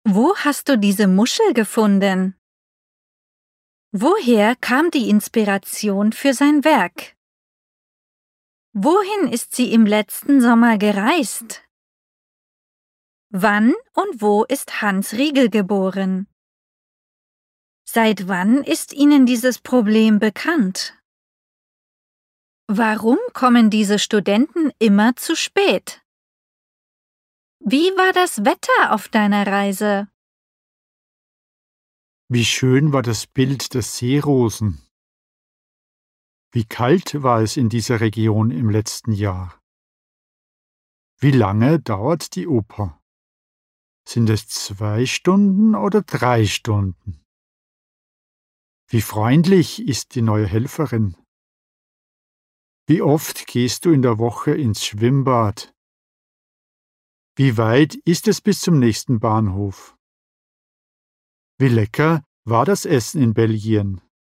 Wo hast du diese Muschel gefunden? Woher kam die Inspiration für sein Werk? Wohin ist sie im letzten Sommer gereist? Wann und wo ist Hans Riegel geboren? Seit wann ist Ihnen dieses Problem bekannt? Warum kommen diese Studenten immer zu spät? Wie war das Wetter auf deiner Reise? Wie schön war das Bild der Seerosen. Wie kalt war es in dieser Region im letzten Jahr? Wie lange dauert die Oper? Sind es 2 Stunden oder 3 Stunden? Wie freundlich ist die neue Helferin? Wie oft gehst du in der Woche ins Schwimmbad? Wie weit ist es bis zum nächsten Bahnhof? Wie lecker war das Essen in Belgien?